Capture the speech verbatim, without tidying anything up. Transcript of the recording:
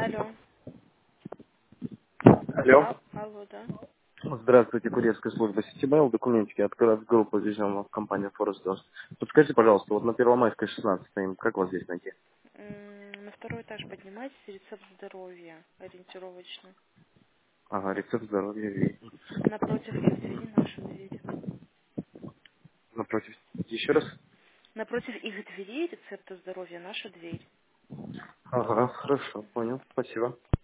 Алло. Алло. А, алло, да. Здравствуйте, курьерская служба Ситимейл. Документики от группы везем в компанию Forest Dust. Подскажите, пожалуйста, вот на Первомайской шестнадцать стоим, как вас здесь найти? М, На второй этаж поднимайтесь, рецепт здоровья, ориентировочно. Ага, рецепт здоровья. видно. Напротив их двери наша дверь. Напротив. Еще раз? Напротив их дверей рецепта здоровья наша дверь. Ага, хорошо, понял. Спасибо.